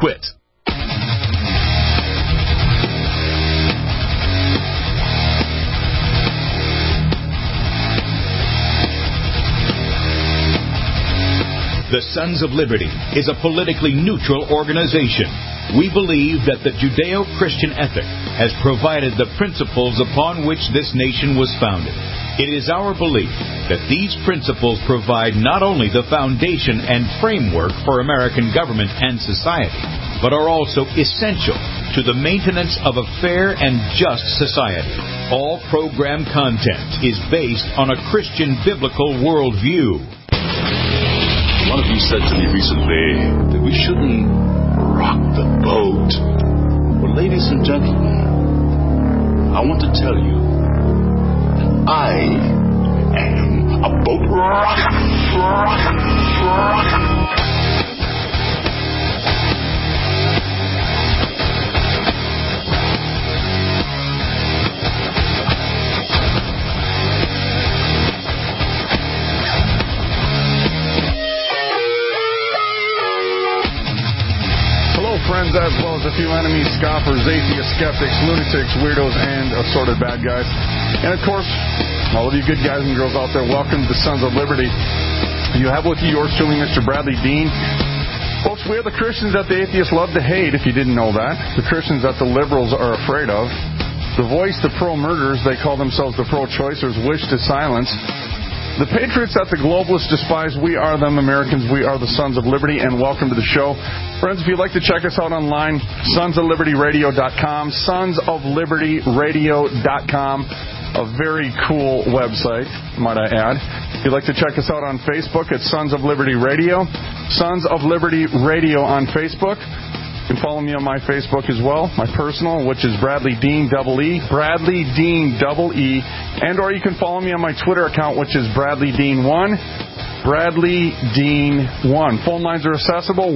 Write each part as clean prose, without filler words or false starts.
quit. The Sons of Liberty is a politically neutral organization. We believe that the Judeo-Christian ethic has provided the principles upon which this nation was founded. It is our belief that these principles provide not only the foundation and framework for American government and society, but are also essential to the maintenance of a fair and just society. All program content is based on a Christian biblical worldview. One of you said to me recently that we shouldn't rock the boat. Well, ladies and gentlemen, I want to tell you that I am a boat rocker. Friends, as well as a few enemies, scoffers, atheists, skeptics, lunatics, weirdos, and assorted bad guys. And, of course, all of you good guys and girls out there, welcome to the Sons of Liberty. You have with you yours truly, Mr. Bradley Dean. Folks, we are the Christians that the atheists love to hate, if you didn't know that. The Christians that the liberals are afraid of. The voice the pro-murderers, they call themselves the pro-choicers, wish to silence. The patriots that the globalists despise, we are them Americans. We are the Sons of Liberty, and welcome to the show. Friends, if you'd like to check us out online, sonsoflibertyradio.com, sonsoflibertyradio.com, a very cool website, might I add. If you'd like to check us out on Facebook, it's Sons of Liberty Radio, Sons of Liberty Radio on Facebook. You can follow me on my Facebook as well, my personal, which is Bradley Dean EE, Bradley Dean EE, and or you can follow me on my Twitter account, which is Bradley Dean 1, Bradley Dean 1. Phone lines are accessible,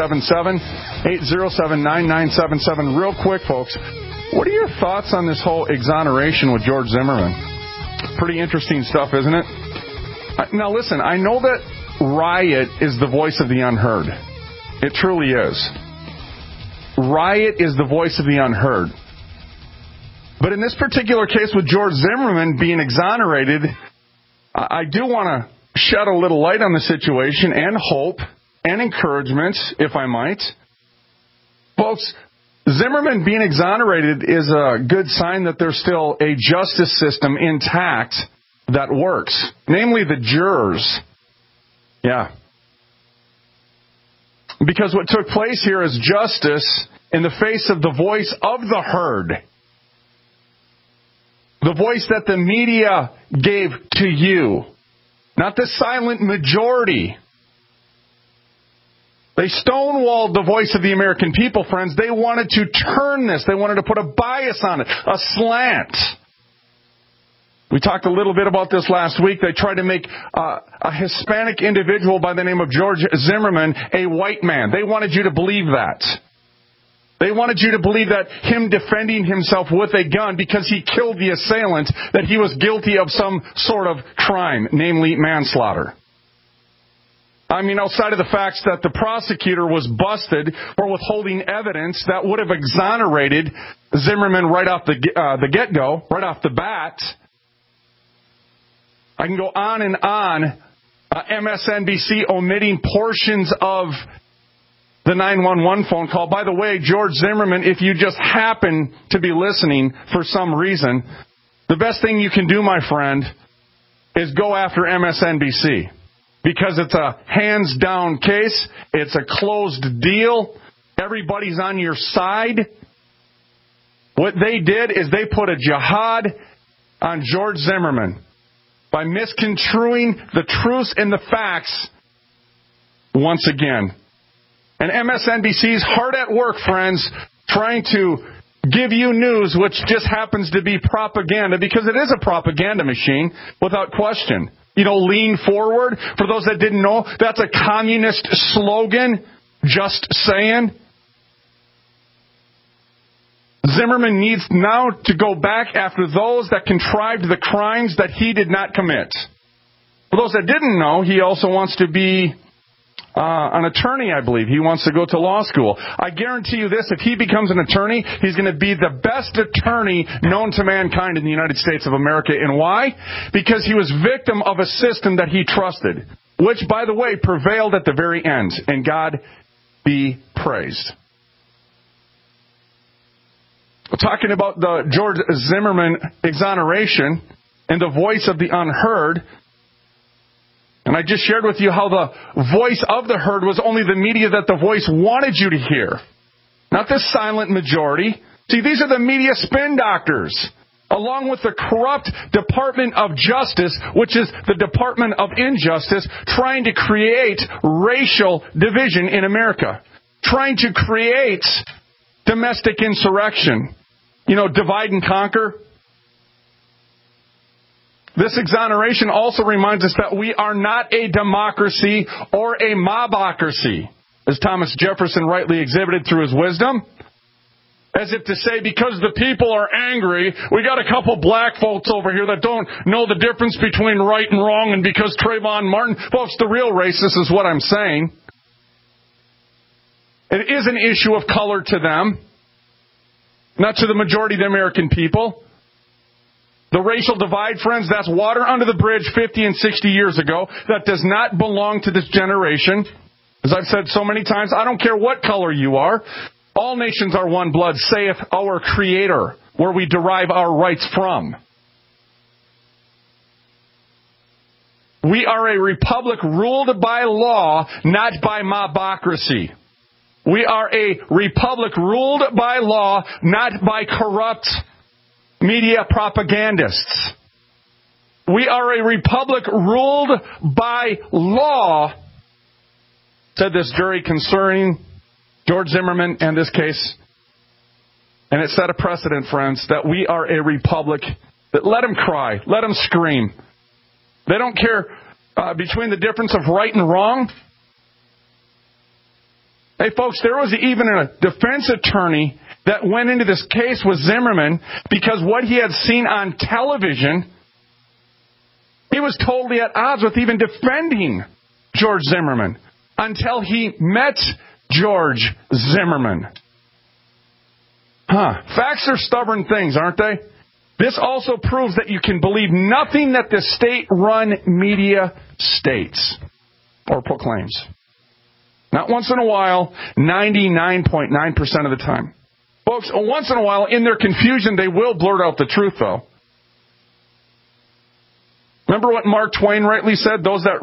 1-877-807-9977. Real quick, folks, what are your thoughts on this whole exoneration with George Zimmerman? Pretty interesting stuff, isn't it? Now, listen, I know that Riot is the voice of the unheard. It truly is. Riot is the voice of the unheard. But in this particular case with George Zimmerman being exonerated, I do want to shed a little light on the situation and hope and encouragement, if I might. Folks, Zimmerman being exonerated is a good sign that there's still a justice system intact that works, namely the jurors. Yeah. Because what took place here is justice in the face of the voice of the herd. The voice that the media gave to you. Not the silent majority. They stonewalled the voice of the American people, friends. They wanted to turn this. They wanted to put a bias on it, a slant. We talked a little bit about this last week. They tried to make a Hispanic individual by the name of George Zimmerman a white man. They wanted you to believe that. They wanted you to believe that him defending himself with a gun because he killed the assailant, that he was guilty of some sort of crime, namely manslaughter. I mean, outside of the facts that the prosecutor was busted for withholding evidence that would have exonerated Zimmerman right off the get-go, right off the bat. I can go on and on. MSNBC omitting portions of the 911 phone call. By the way, George Zimmerman, if you just happen to be listening for some reason, the best thing you can do, my friend, is go after MSNBC. Because it's a hands-down case. It's a closed deal. Everybody's on your side. What they did is they put a jihad on George Zimmerman by misconstruing the truths and the facts once again. And MSNBC's hard at work, friends, trying to give you news which just happens to be propaganda, because it is a propaganda machine, without question. You know, lean forward. For those that didn't know, that's a communist slogan. Just saying. Zimmerman needs now to go back after those that contrived the crimes that he did not commit. For those that didn't know, he also wants to be an attorney, I believe. He wants to go to law school. I guarantee you this, if he becomes an attorney, he's going to be the best attorney known to mankind in the United States of America. And why? Because he was victim of a system that he trusted, which, by the way, prevailed at the very end. And God be praised. We're talking about the George Zimmerman exoneration and the voice of the unheard. And I just shared with you how the voice of the herd was only the media that the voice wanted you to hear. Not the silent majority. See, these are the media spin doctors, along with the corrupt Department of Justice, which is the Department of Injustice, trying to create racial division in America. Trying to create domestic insurrection. Divide and conquer. This exoneration also reminds us that we are not a democracy or a mobocracy, as Thomas Jefferson rightly exhibited through his wisdom. As if to say, because the people are angry, we got a couple black folks over here that don't know the difference between right and wrong, and because Trayvon Martin, folks, the real racist is what I'm saying. It is an issue of color to them, not to the majority of the American people. The racial divide, friends, that's water under the bridge 50 and 60 years ago. That does not belong to this generation. As I've said so many times, I don't care what color you are. All nations are one blood, saith our Creator, where we derive our rights from. We are a republic ruled by law, not by mobocracy. We are a republic ruled by law, not by corrupt media propagandists. We are a republic ruled by law, said this jury concerning George Zimmerman and this case. And it set a precedent, friends, that we are a republic that let them cry, let them scream. They don't care between the difference of right and wrong. Hey, folks, there was even a defense attorney that went into this case with Zimmerman because what he had seen on television, he was totally at odds with even defending George Zimmerman until he met George Zimmerman. Facts are stubborn things, aren't they? This also proves that you can believe nothing that the state-run media states or proclaims. Not once in a while, 99.9% of the time. Folks, once in a while, in their confusion, they will blurt out the truth, though. Remember what Mark Twain rightly said? Those that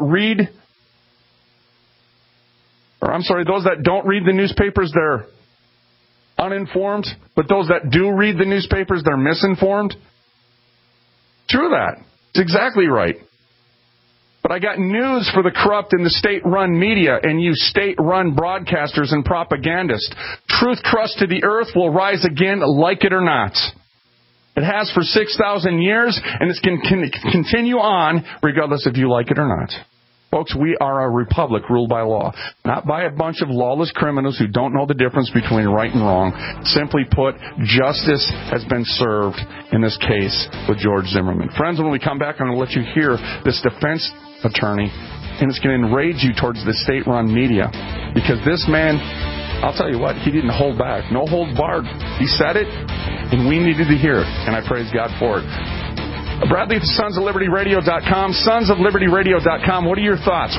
don't read the newspapers, they're uninformed. But those that do read the newspapers, they're misinformed. True that. It's exactly right. But I got news for the corrupt in the state-run media and you state-run broadcasters and propagandists. Truth crust to the earth will rise again, like it or not. It has for 6,000 years, and it's going to continue on regardless if you like it or not. Folks, we are a republic ruled by law, not by a bunch of lawless criminals who don't know the difference between right and wrong. Simply put, justice has been served in this case with George Zimmerman. Friends, when we come back, I'm going to let you hear this defense attorney, and it's going to enrage you towards the state-run media. Because this man, I'll tell you what, he didn't hold back. No holds barred. He said it, and we needed to hear it, and I praise God for it. Bradley at sonsoflibertyradio.com, sonsoflibertyradio.com. What are your thoughts?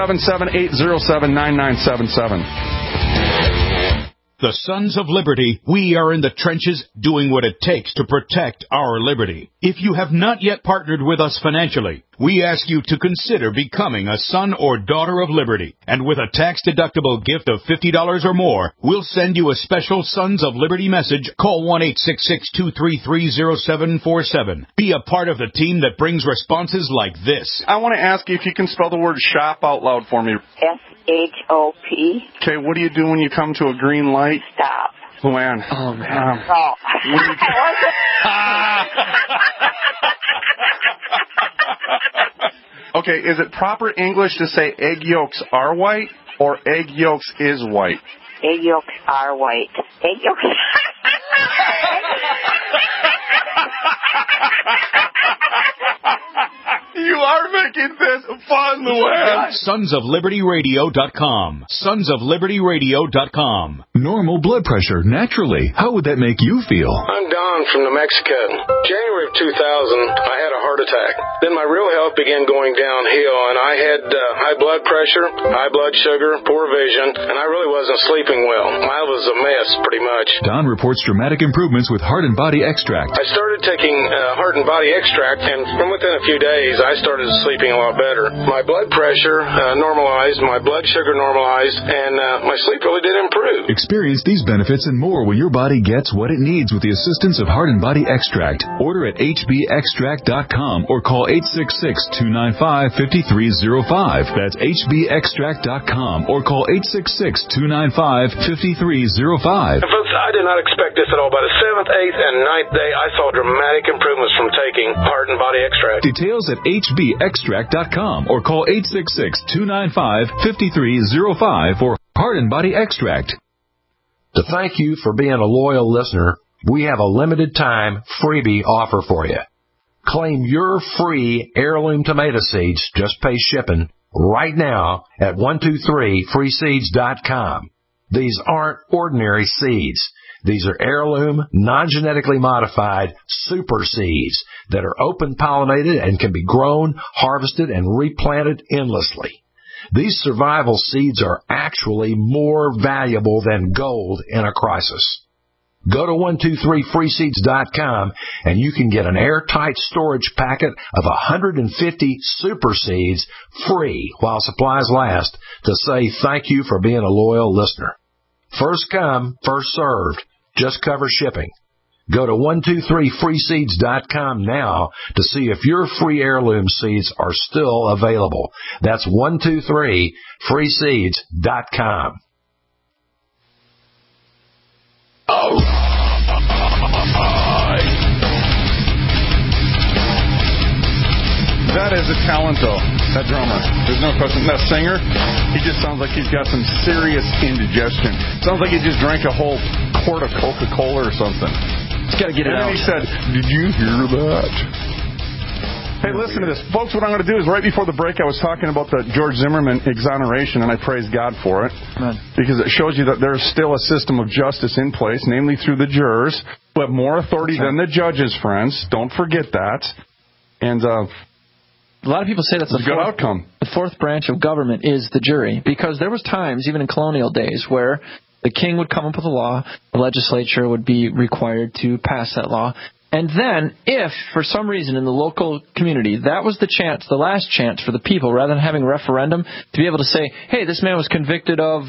1-877-807-9977. The Sons of Liberty, we are in the trenches doing what it takes to protect our liberty. If you have not yet partnered with us financially, we ask you to consider becoming a son or daughter of liberty. And with a tax-deductible gift of $50 or more, we'll send you a special Sons of Liberty message. Call 1-866-233-0747. Be a part of the team that brings responses like this. I want to ask you if you can spell the word shop out loud for me. S-H-O-P. Okay, what do you do when you come to a green light? Stop. Luann. Oh, man. Oh. Okay, is it proper English to say egg yolks are white or egg yolks is white? Egg yolks are white. Egg yolks. You are making this fun, Luann. SonsofLibertyRadio.com. SonsofLibertyRadio.com. Normal blood pressure, naturally. How would that make you feel? I'm Don from New Mexico. January of 2000, I had a heart attack. Then my real health began going downhill, and I had high blood pressure, high blood sugar, poor vision, and I really wasn't sleeping well. I was a mess, pretty much. Don reports dramatic improvements with Heart and Body Extract. I started taking Heart and Body Extract, and from within a few days, I started sleeping a lot better. My blood pressure normalized, my blood sugar normalized, and my sleep really did improve. Experience these benefits and more when your body gets what it needs with the assistance of Heart and Body Extract. Order at hbextract.com or call 866-295-5305. That's hbextract.com or call 866-295-5305. And folks, I did not expect this at all. By the 7th, 8th, and 9th day, I saw dramatic improvements from taking Heart and Body Extract. Details at hbextract.com or call 866-295-5305 for Heart and Body Extract. To thank you for being a loyal listener, we have a limited time freebie offer for you. Claim your free heirloom tomato seeds, just pay shipping, right now at 123freeseeds.com. These aren't ordinary seeds. These are heirloom, non-genetically modified super seeds that are open pollinated and can be grown, harvested, and replanted endlessly. These survival seeds are actually more valuable than gold in a crisis. Go to 123freeseeds.com and you can get an airtight storage packet of 150 super seeds free while supplies last to say thank you for being a loyal listener. First come, first served. Just cover shipping. Go to 123freeseeds.com now to see if your free heirloom seeds are still available. That's 123freeseeds.com. All right. That is a talent, though, that drummer. There's no question. That singer, he just sounds like he's got some serious indigestion. Sounds like he just drank a whole quart of Coca-Cola or something. He's got to get it out. And then he said, "Did you hear that?" Hey, listen to this. Folks, what I'm going to do is right before the break, I was talking about the George Zimmerman exoneration, and I praise God for it. Amen. Because it shows you that there's still a system of justice in place, namely through the jurors, who have more authority than the judges, friends. Don't forget that. And a lot of people say that's a good outcome. The fourth branch of government is the jury, because there was times, even in colonial days, where the king would come up with a law, the legislature would be required to pass that law, and then if, for some reason in the local community, that was the chance, the last chance for the people, rather than having a referendum, to be able to say, hey, this man was convicted of,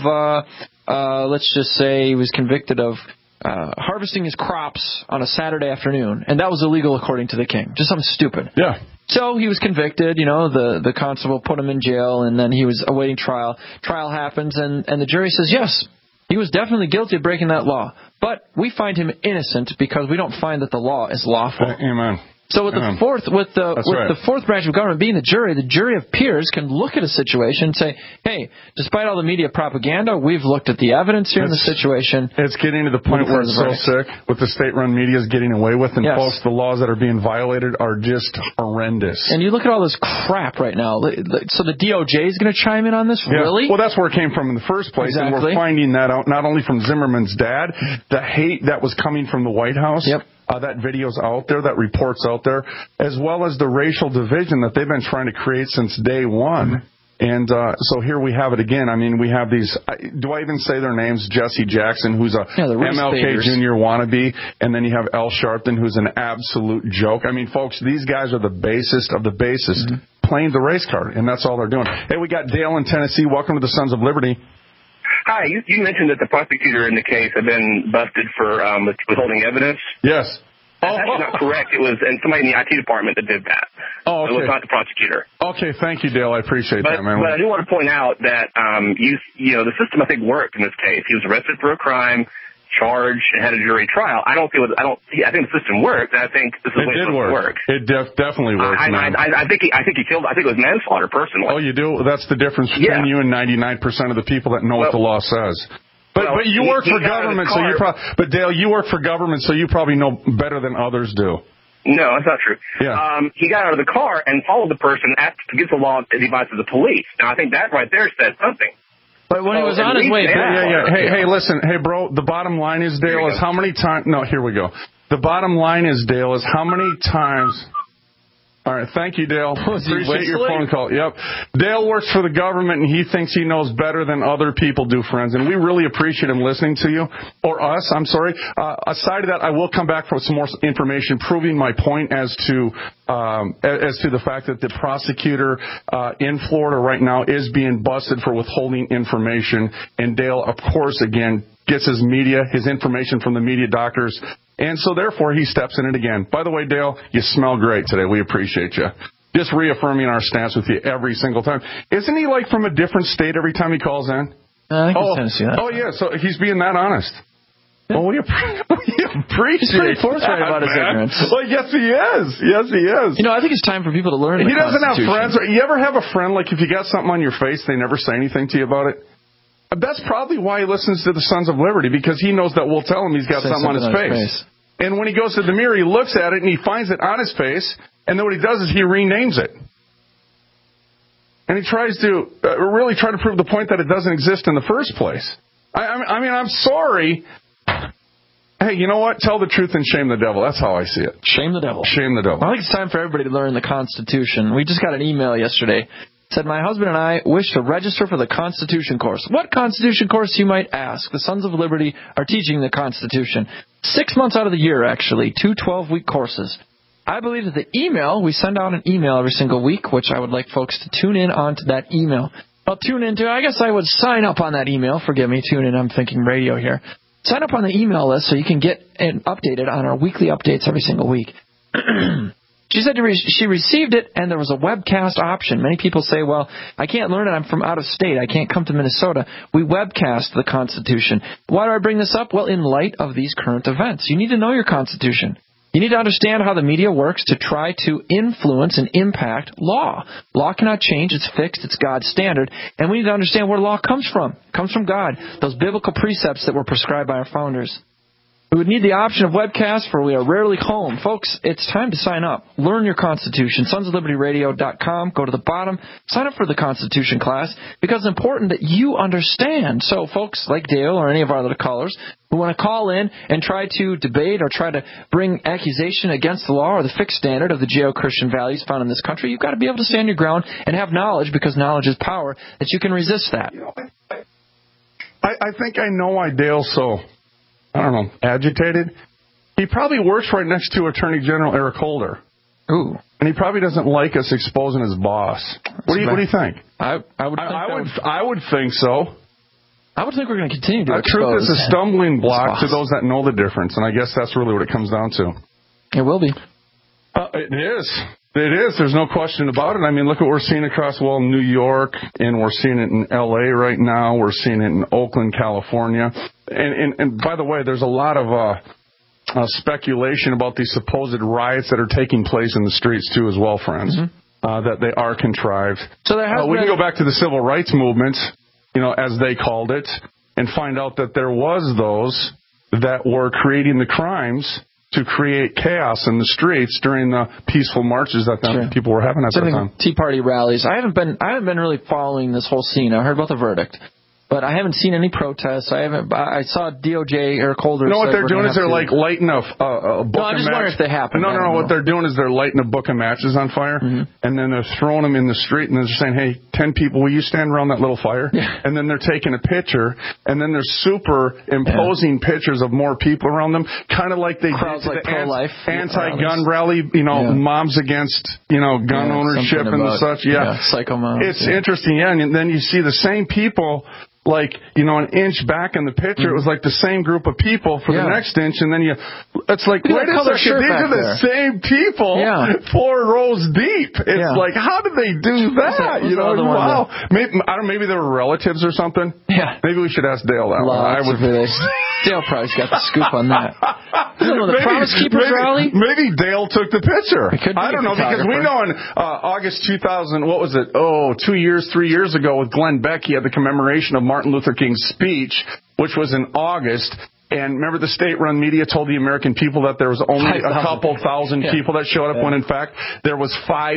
let's just say he was convicted of harvesting his crops on a Saturday afternoon, and that was illegal according to the king. Just something stupid. Yeah. So he was convicted, the constable put him in jail, and then he was awaiting trial. Trial happens, and the jury says, yes, he was definitely guilty of breaking that law. But we find him innocent because we don't find that the law is lawful. Amen. So with the fourth branch of government being the jury of peers can look at a situation and say, hey, despite all the media propaganda, we've looked at the evidence here in the situation. It's getting to the point where it's so sick with the state-run media is getting away with, and folks, the laws that are being violated are just horrendous. And you look at all this crap right now. So the DOJ is going to chime in on this? Yeah. Really? Well, that's where it came from in the first place, exactly. And we're finding that out not only from Zimmerman's dad, the hate that was coming from the White House. Yep. That video's out there, that report's out there, as well as the racial division that they've been trying to create since day one. And so here we have it again. I mean, we have these, do I even say their names? Jesse Jackson, who's a MLK Jr. wannabe, and then you have Al Sharpton, who's an absolute joke. I mean, folks, these guys are the basest of the basest, playing the race card, and that's all they're doing. Hey, we got Dale in Tennessee. Welcome to the Sons of Liberty. Hi, you mentioned that the prosecutor in the case had been busted for withholding evidence. Yes. That's not correct. It was somebody in the IT department that did that. Oh, okay. It was not the prosecutor. Okay, thank you, Dale. I appreciate that, man. But I do want to point out that the system I think worked in this case. He was arrested for a crime, charged, and had a jury trial. I think the system worked. And I think this is the way it's supposed to work. It definitely worked, man. I think he killed. I think it was manslaughter, personally. Oh, you do? That's the difference between you and 99% of the people that know what the law says. But you work for government, so you probably. But Dale, you work for government, so you probably know better than others do. No, that's not true. Yeah. He got out of the car and followed the person against the law advice of the police. Now, I think that right there says something. But when he was on his way back... Hey, listen. Hey, bro, the bottom line is, Dale, is how many times... No, here we go. The bottom line is, Dale, is how many times... All right, thank you, Dale. Appreciate your phone call. Yep. Dale works for the government, and he thinks he knows better than other people do, friends. And we really appreciate him listening to you. Or us, I'm sorry. Aside of that, I will come back for some more information proving my point as to the fact that the prosecutor in Florida right now is being busted for withholding information. And Dale, of course, again, gets his information from the media doctors. And so, therefore, he steps in it again. By the way, Dale, you smell great today. We appreciate you. Just reaffirming our stance with you every single time. Isn't he, like, from a different state every time he calls in? I think he's Tennessee. Oh, yeah, so he's being that honest. Yeah. Well, we appreciate He's pretty forthright about his ignorance. Well, yes, he is. Yes, he is. You know, I think it's time for people to learn He doesn't have friends. You ever have a friend, like, if you got something on your face, they never say anything to you about it? That's probably why he listens to the Sons of Liberty, because he knows that we'll tell him he's got something on his face. And when he goes to the mirror, he looks at it and he finds it on his face, and then what he does is he renames it. And he tries to really try to prove the point that it doesn't exist in the first place. I mean, I'm sorry. Hey, you know what? Tell the truth and shame the devil. That's how I see it. Shame the devil. Shame the devil. I think it's time for everybody to learn the Constitution. We just got an email yesterday. It said, my husband and I wish to register for the Constitution course. What Constitution course, you might ask? The Sons of Liberty are teaching the Constitution. 6 months out of the year, actually. 2 12-week courses. I believe that the email, we send out an email every single week, which I would like folks to tune in onto that email. I'll tune into, I guess I would sign up on that email. Forgive me, tune in, I'm thinking radio here. Sign up on the email list so you can get updated on our weekly updates every single week. She said she received it, and there was a webcast option. Many people say, well, I can't learn it. I'm from out of state. I can't come to Minnesota. We webcast the Constitution. Why do I bring this up? Well, in light of these current events. You need to know your Constitution. You need to understand how the media works to try to influence and impact law. Law cannot change. It's fixed. It's God's standard. And we need to understand where law comes from. It comes from God. Those biblical precepts that were prescribed by our founders. We would need the option of webcast, for we are rarely home. Folks, it's time to sign up. Learn your Constitution. sonsoflibertyradio.com. Go to the bottom. Sign up for the Constitution class, because it's important that you understand. So, folks like Dale or any of our other callers who want to call in and try to debate or try to bring accusation against the law or the fixed standard of the Judeo-Christian values found in this country, you've got to be able to stand your ground and have knowledge, because knowledge is power, that you can resist that. You know, I think I know why Dale's so... I don't know, agitated. He probably works right next to Attorney General Eric Holder. Ooh. And he probably doesn't like us exposing his boss. What do you think? I would think so. I would think we're going to continue to expose. Truth is a stumbling block to those that know the difference, and I guess that's really what it comes down to. It will be. It is. It is. There's no question about it. I mean, look what we're seeing across, New York, and we're seeing it in L.A. right now. We're seeing it in Oakland, California. And by the way, there's a lot of speculation about these supposed riots that are taking place in the streets, too, as well, friends, that they are contrived. So there has we can go back to the civil rights movement, as they called it, and find out that there was those that were creating the crimes to create chaos in the streets during the peaceful marches that people were having at that time. Tea Party rallies. I haven't been really following this whole scene. I heard about the verdict, but I haven't seen any protests. I saw DOJ, Eric Holder. You know what they're doing is they're like lighting a book of matches. No, I'm just wondering if they happen. No. What they're doing is they're lighting a book of matches on fire, and then they're throwing them in the street, and they're saying, "Hey, 10 people, will you stand around that little fire?" Yeah. And then they're taking a picture, and then they're superimposing pictures of more people around them, kind of like they did to the anti-gun rally. Moms against gun ownership and such. Psycho moms. It's interesting, and then you see the same people. Like, an inch back in the picture, it was like the same group of people for the next inch, and then it's like, wait a second, these are the same people 4 rows deep. It's like, how did they do that? Wow. Maybe they were relatives or something. Yeah. Maybe we should ask Dale that one. Dale probably's got the scoop on that. The Promise Keepers rally? Maybe Dale took the picture. I don't know, because we know in August 2000, 3 years ago with Glenn Beck, he had the commemoration of Martin Luther King's speech, which was in August. And remember, the state-run media told the American people that there was only a couple thousand people that showed up, when in fact there was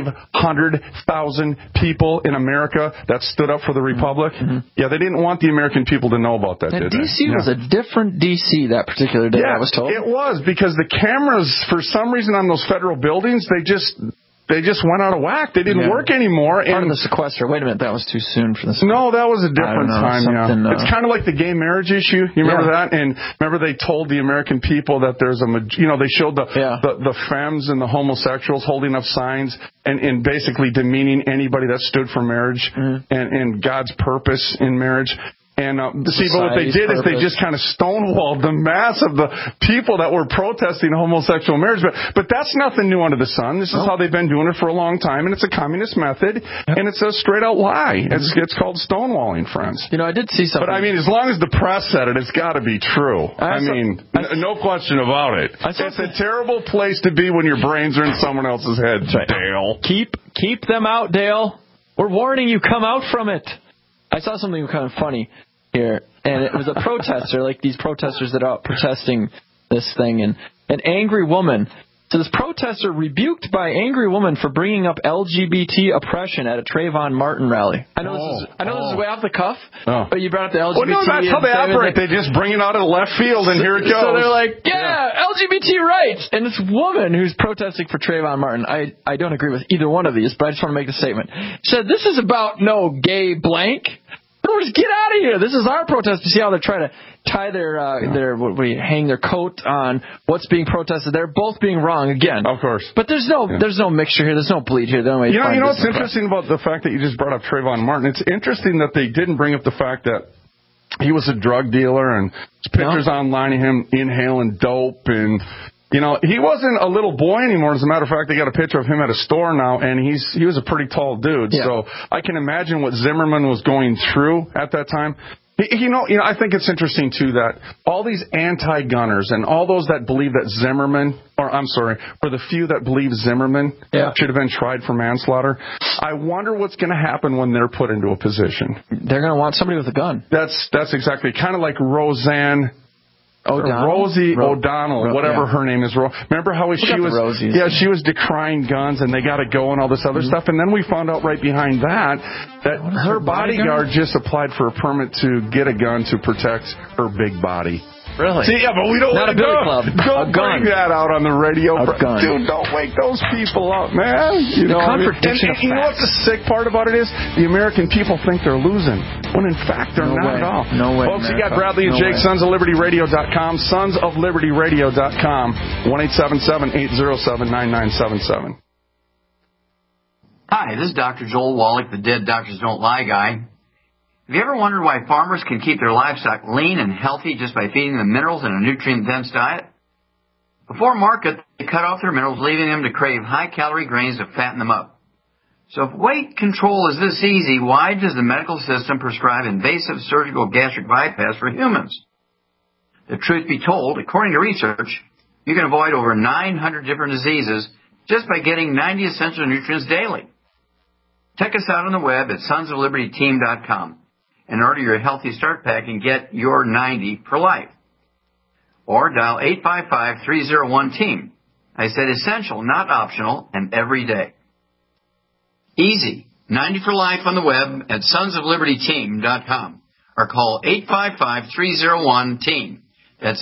500,000 people in America that stood up for the Republic. Yeah, they didn't want the American people to know about that, did they? D.C. was a different D.C. that particular day, I was told. It was, because the cameras, for some reason, on those federal buildings, they just went out of whack. They didn't work anymore. Part of the sequester. Wait a minute, that was too soon for this. No, that was a different time. It's kind of like the gay marriage issue. You remember that? And remember, they told the American people that there's they showed the femmes and the homosexuals holding up signs and basically demeaning anybody that stood for marriage and God's purpose in marriage. And but what they did is they just kind of stonewalled the mass of the people that were protesting homosexual marriage. But that's nothing new under the sun. This is how they've been doing it for a long time, and it's a communist method, and it's a straight-out lie. It's called stonewalling, friends. I did see something. But, as long as the press said it, it's got to be true. No question about it. It's a terrible place to be when your brains are in someone else's head, Dale. Keep them out, Dale. We're warning you, come out from it. I saw something kind of funny here, and it was a protester, like these protesters that are out protesting this thing, and an angry woman. So this protester rebuked by angry woman for bringing up LGBT oppression at a Trayvon Martin rally. I know this is way off the cuff, but you brought up the LGBT. Well, no, that's how they operate. They just bring it out of left field, and here it goes. So they're like, LGBT rights. And this woman who's protesting for Trayvon Martin, I don't agree with either one of these, but I just want to make the statement. She said, this is about no gay blank. Get out of here. This is our protest. You see how they're trying to tie hang their coat on what's being protested. They're both being wrong again. Of course. But there's no mixture here. There's no bleed here. You know what's interesting about the fact that you just brought up Trayvon Martin? It's interesting that they didn't bring up the fact that he was a drug dealer, and there's pictures online of him inhaling dope, and he wasn't a little boy anymore. As a matter of fact, they got a picture of him at a store now, and he was a pretty tall dude. Yeah. So I can imagine what Zimmerman was going through at that time. I think it's interesting, too, that all these anti-gunners and all those that believe that or the few that believe Zimmerman should have been tried for manslaughter, I wonder what's going to happen when they're put into a position. They're going to want somebody with a gun. That's exactly kind of like Rosie O'Donnell, whatever her name is. Remember how she was decrying guns, and they got to go and all this other stuff. And then we found out right behind that her bodyguard just applied for a permit to get a gun to protect her big body. Really? See, but we don't want to Don't bring that out on the radio. Dude, don't wake those people up, man. The contradiction of facts. You know what the sick part about it is? The American people think they're losing, when in fact they're not at all. No way. Folks, you got Bradley and Jake, sonsoflibertyradio.com, sonsoflibertyradio.com, 1-877-807-9977. Hi, this is Dr. Joel Wallach, the Dead Doctors Don't Lie guy. Have you ever wondered why farmers can keep their livestock lean and healthy just by feeding them minerals in a nutrient-dense diet? Before market, they cut off their minerals, leaving them to crave high-calorie grains to fatten them up. So if weight control is this easy, why does the medical system prescribe invasive surgical gastric bypass for humans? The truth be told, according to research, you can avoid over 900 different diseases just by getting 90 essential nutrients daily. Check us out on the web at sonsoflibertyteam.com. and order your Healthy Start Pack and get your 90 for life. Or dial 855-301-TEAM. I said essential, not optional, and every day. Easy. 90 for life on the web at sonsoflibertyteam.com. Or call 855-301-TEAM. That's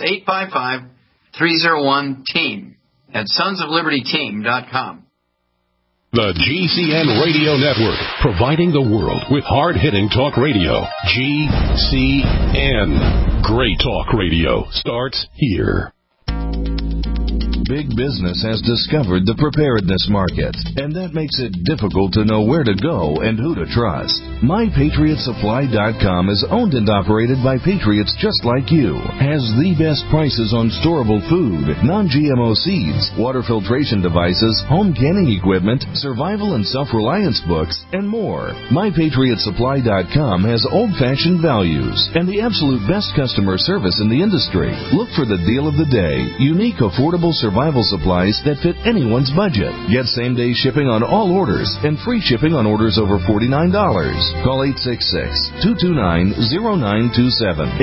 855-301-TEAM at sonsoflibertyteam.com. The GCN Radio Network, providing the world with hard-hitting talk radio. GCN. Great talk radio starts here. Big business has discovered the preparedness market, and that makes it difficult to know where to go and who to trust. MyPatriotSupply.com is owned and operated by patriots just like you. Has the best prices on storable food, non-GMO seeds, water filtration devices, home canning equipment, survival and self-reliance books, and more. MyPatriotSupply.com has old-fashioned values and the absolute best customer service in the industry. Look for the deal of the day. Unique, affordable survival survival supplies that fit anyone's budget. Get same-day shipping on all orders and free shipping on orders over $49. Call 866-229-0927,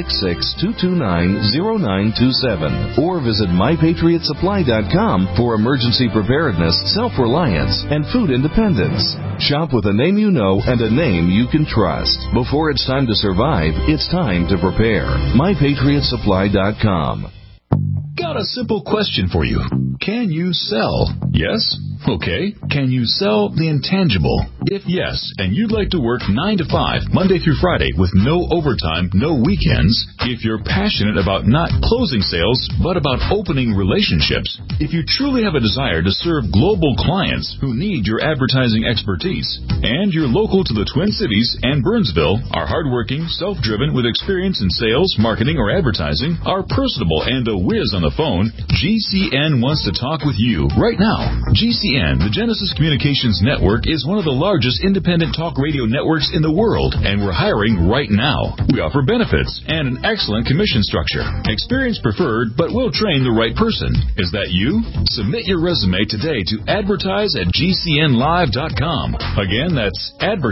866-229-0927, or visit MyPatriotSupply.com for emergency preparedness, self-reliance, and food independence. Shop with a name you know and a name you can trust. Before it's time to survive, it's time to prepare. MyPatriotSupply.com. Got a simple question for you. Can you sell? Yes? Okay. Can you sell the intangible? If yes, and you'd like to work 9 to 5, Monday through Friday, with no overtime, no weekends, if you're passionate about not closing sales, but about opening relationships, if you truly have a desire to serve global clients who need your advertising expertise, and you're local to the Twin Cities and Burnsville, are hardworking, self-driven, with experience in sales, marketing, or advertising, are personable, and a whiz on the phone, GCN wants to talk with you right now. GCN, the Genesis Communications Network, is one of the largest independent talk radio networks in the world, and we're hiring right now. We offer benefits and an excellent commission structure. Experience preferred, but we'll train the right person. Is that you? Submit your resume today to advertise@gcnlive.com. Again, that's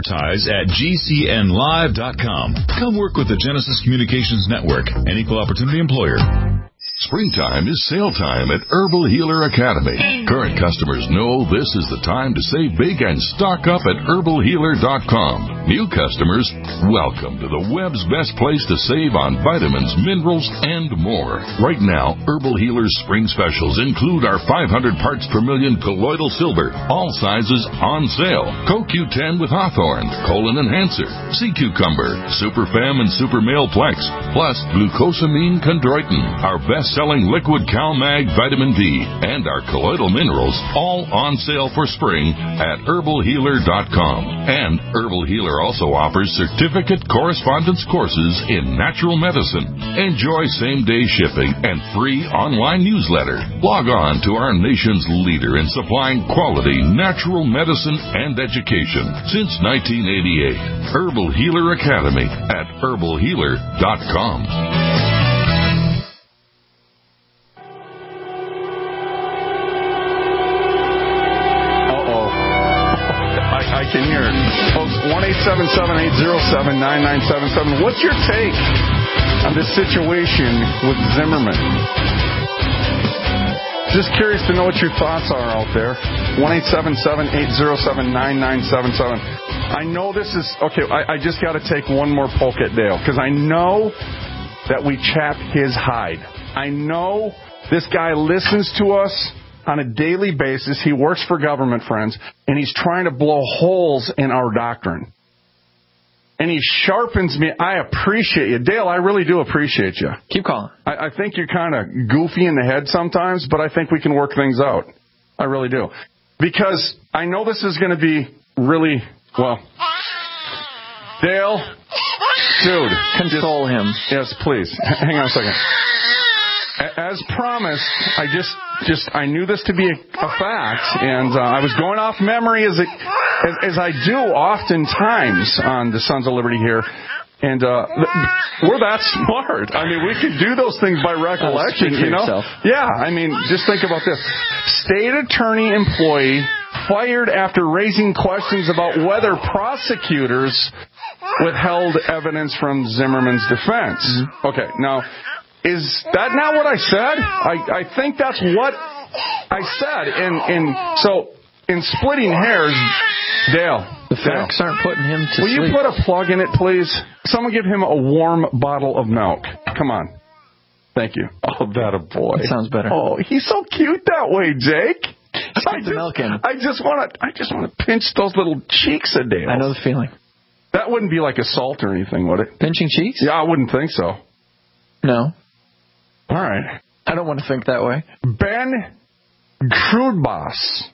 advertise@gcnlive.com. Come work with the Genesis Communications Network, an equal opportunity employer. Springtime is sale time at Herbal Healer Academy. Current customers know this is the time to save big and stock up at herbalhealer.com. New customers, welcome to the web's best place to save on vitamins, minerals, and more. Right now, Herbal Healer's spring specials include our 500 parts per million colloidal silver, all sizes on sale. CoQ10 with Hawthorne, colon enhancer, sea cucumber, Super Fem and Super Male Plex, plus glucosamine chondroitin, our best-selling liquid CalMag vitamin D, and our colloidal minerals, all on sale for spring at herbalhealer.com. And Herbal Healer also offers certificate correspondence courses in natural medicine. Enjoy same-day shipping and free online newsletter. Log on to our nation's leader in supplying quality natural medicine and education since 1988. Herbal Healer Academy at herbalhealer.com. I can hear it. Folks, 1-877-807-9977. What's your take on this situation with Zimmerman? Just curious to know what your thoughts are out there. 1-877-807-9977. I know this is... Okay, I just got to take one more poke at Dale, because I know that we chap his hide. I know this guy listens to us on a daily basis. He works for government, friends, and he's trying to blow holes in our doctrine. And he sharpens me. I appreciate you. Dale, I really do appreciate you. Keep calling. I think you're kind of goofy in the head sometimes, but I think we can work things out. I really do. Because I know this is going to be really, well, Dale, dude. Console him. Yes, please. Hang on a second. As promised, I knew this to be a fact, and I was going off memory as I do oftentimes on the Sons of Liberty here, and we're that smart. I mean, we can do those things by recollection, you know? Yourself. Yeah, I mean, just think about this. State attorney employee fired after raising questions about whether prosecutors withheld evidence from Zimmerman's defense. Mm-hmm. Okay, now... Is that not what I said? I think that's what I said. And so, in splitting hairs, Dale. The facts aren't putting him to sleep. Will you put a plug in it, please? Someone give him a warm bottle of milk. Come on. Thank you. Oh, that a boy. That sounds better. Oh, he's so cute that way, Jake. Put the milk in. I just want to pinch those little cheeks of Dale. I know the feeling. That wouldn't be like assault or anything, would it? Pinching cheeks? Yeah, I wouldn't think so. No. All right. I don't want to think that way. Ben Krudbas,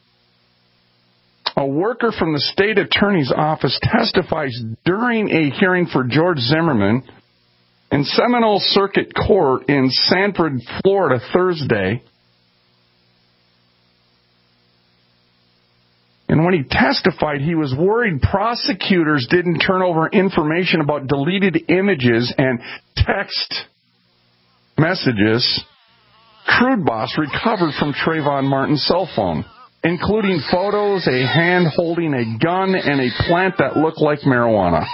a worker from the state attorney's office, testifies during a hearing for George Zimmerman in Seminole Circuit Court in Sanford, Florida, Thursday. And when he testified, he was worried prosecutors didn't turn over information about deleted images and text messages. Crude Boss recovered from Trayvon Martin's cell phone, including photos, a hand holding a gun, and a plant that looked like marijuana.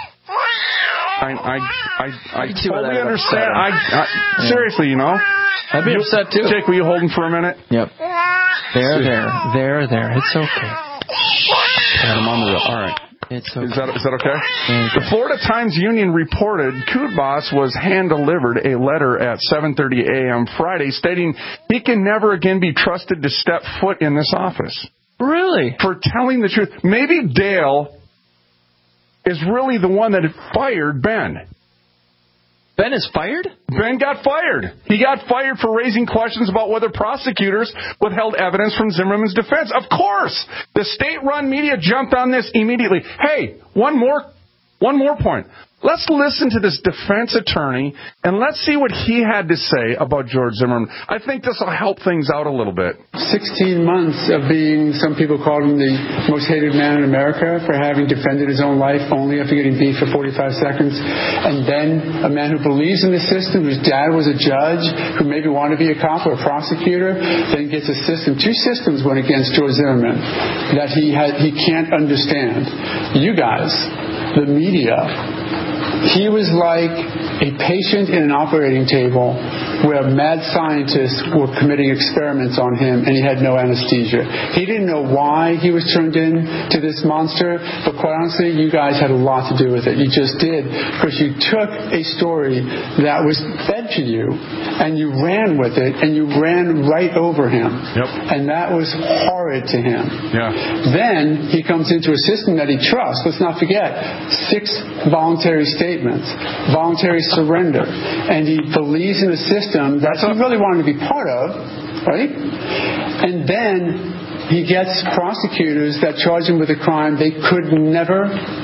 I totally understand. Seriously, you know. I'd be upset too. Jake, will you hold him for a minute? Yep. There. It's okay. Pat him on the roof. All right. It's okay. Is that okay? The Florida Times-Union reported Kudbas was hand-delivered a letter at 7:30 a.m. Friday stating he can never again be trusted to step foot in this office. Really? For telling the truth. Maybe Dale is really the one that fired Ben. Ben is fired? Ben got fired. He got fired for raising questions about whether prosecutors withheld evidence from Zimmerman's defense. Of course! The state-run media jumped on this immediately. Hey, one more point. Let's listen to this defense attorney, and let's see what he had to say about George Zimmerman. I think this will help things out a little bit. 16 months of being, some people called him the most hated man in America for having defended his own life only after getting beat for 45 seconds. And then a man who believes in the system, whose dad was a judge, who maybe wanted to be a cop or a prosecutor, then gets a system. Two systems went against George Zimmerman that he can't understand. You guys, the media, he was like a patient in an operating table where mad scientists were committing experiments on him and he had no anesthesia. He didn't know why he was turned in to this monster, but quite honestly, you guys had a lot to do with it. You just did, because you took a story that was fed to you and you ran with it, and you ran right over him. Yep. And that was horrid to him. Yeah. Then he comes into a system that he trusts. Let's not forget, 6 voluntary statements, voluntary surrender, and he believes in a system that he really wanted to be part of, right? And then he gets prosecutors that charge him with a crime they could never,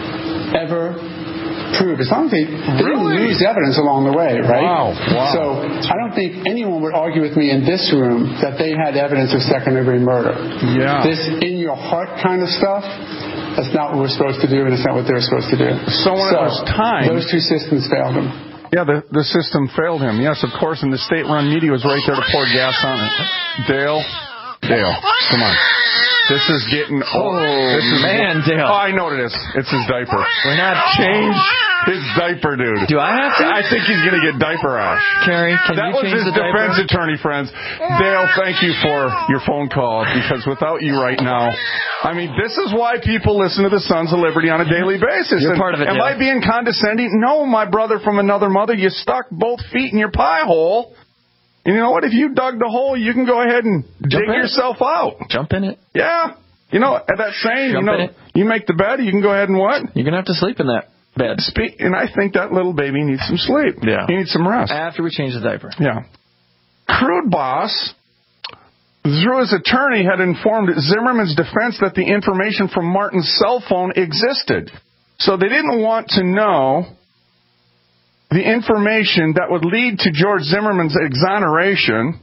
ever prove. As long as they didn't lose evidence along the way, right? Wow. So I don't think anyone would argue with me in this room that they had evidence of second-degree murder. Yeah. This in-your-heart kind of stuff, that's not what we're supposed to do, and it's not what they're supposed to do. So when it was time, those two systems failed him. Yeah, the system failed him. Yes, of course, and the state-run media was right there to pour gas on it. Dale, come on. This is getting old. Dale. Oh, I know what it is. It's his diaper. We're not change his diaper, dude. Do I have to? I think he's going to get diaper rash. Carrie, can that you was change his the defense diaper? attorney, friends. Dale, thank you for your phone call, because without you right now, I mean, this is why people listen to the Sons of Liberty on a daily basis. You're part of it, Am I being condescending? No, my brother from another mother. You stuck both feet in your pie hole. And you know what? If you dug the hole, you can go ahead and dig yourself out. Jump in it. Yeah. You know, that saying, Jump in it. You make the bed, you can go ahead and what? You're going to have to sleep in that bed. And I think that little baby needs some sleep. Yeah. He needs some rest. After we change the diaper. Yeah. Crude Boss, through his attorney, had informed Zimmerman's defense that the information from Martin's cell phone existed. So they didn't want to know the information that would lead to George Zimmerman's exoneration.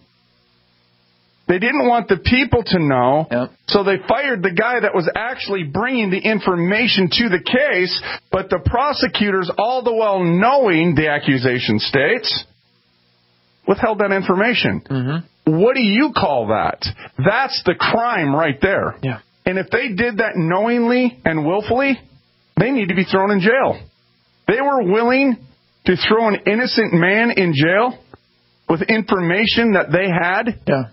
They didn't want the people to know, so they fired the guy that was actually bringing the information to the case, but the prosecutors, all the while knowing the accusation states, withheld that information. Mm-hmm. What do you call that? That's the crime right there. Yeah. And if they did that knowingly and willfully, they need to be thrown in jail. They were willing to throw an innocent man in jail with information that they had. Yeah.